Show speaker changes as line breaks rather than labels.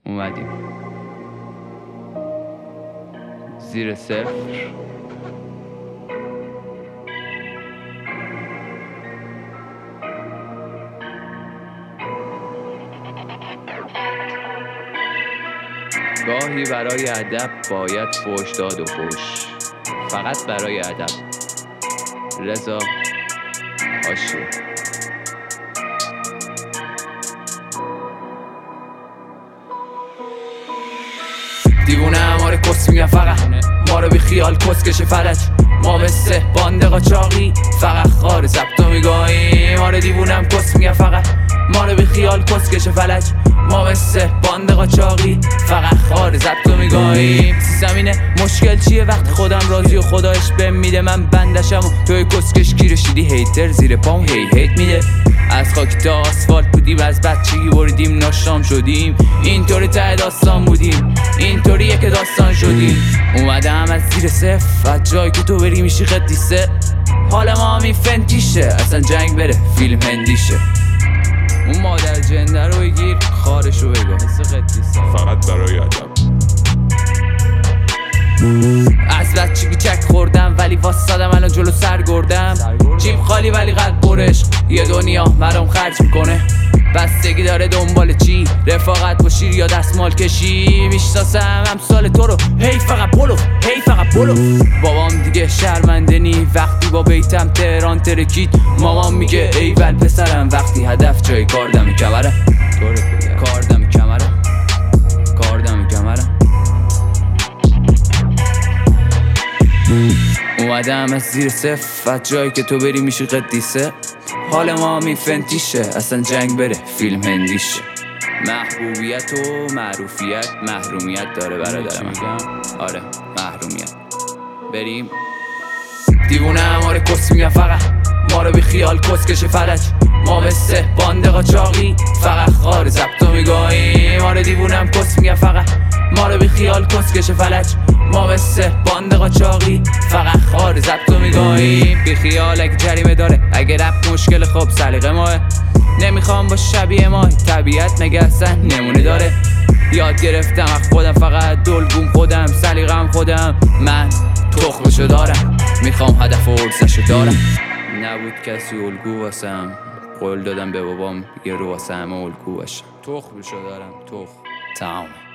اومدیم زیر صفر. گاهی برای ادب باید فحش داد و فحش، فقط برای ادب. رضا حاشیه.
دیوونه هماره کس میگن فقط ما رو بی خیال کس کشه فلج. ما مثل باند قاچاقی فقط خار ضبط و میگاهیم. آره دیوونم کس میگن فقط ما رو بی خیال کس کشه فلج. ما مثل باند قاچاقی فقط خار ضبط و میگاهیم. زمینه مشکل چیه وقتی خودم راضی و خدایش بهم میده من بندشم و توی کسکش گیرش دیدی هیتر زیر پام هیت میده. از خاک تا آسفالت بودیم، از بچگی بردیم ناشام شدیم. اینطوری ته داستان بودیم، اینطوریه که داستان شدیم. اومدم از زیر صفر، از جایی که تو بری میشی قدیسه. حال ما همین فنتیشه، اصلا جنگ بره فیلم هندیشه. اون مادر جنده رو بگیر خارشو بگو مثل قدیسه
فقط برای ادب.
از بچگی چک خوردم ولی واسادم الان جلو سرگردم. جیب خالی ولی قلب برش، یه دنیا مرام خرج میکنه. بستگی داره دنبال چی، رفاقت با شیر یا دستمال کشی. میشناسم امثال تو رو هی فقط پلو، هی فقط پلو. بابام دیگه شرمنده نی وقتی با بیتم تهران ترکید. مامان میگه ایول پسرم وقتی هدف جای کار دم کمرم. کار دم کمرم، کار دم کمرم. اومدم از زیر صفر، از جایی که تو بری میشی قدیسه. حال ما همین فنتیشه، اصلا جنگ بره فیلم هندیشه. محبوبیت و معروفیت محرومیت داره برادر من. آره محرومیت. بریم. دیوونه هماره کس میگن فقط ما رو بی خیال کس کشه فلج. ما مثل باند قاچاقی فقط خار ضبط و میگاهیم. آره دیوونم کس میگن فقط ما رو بی خیال کس کشه فلج. ما مثل باند قاچاقی فقط خار ضبط و میگاهیم. بی خیال اگه جریمه داره، اگه رفت مشکل خب سلیقه ماه. نمیخوام با شبیه ما، طبیعت مگه اصلا نمونه داره. یاد گرفتم از خودم فقط دلگوم خودم، سلیقه‌ام خودم. من تخمشو دارم، میخوام هدف و ارزشو دارم. نبود کسی الگو واسم، قول دادم به بابام یه رو واسه همه الگو باشم. تخمشو دارم، تمام.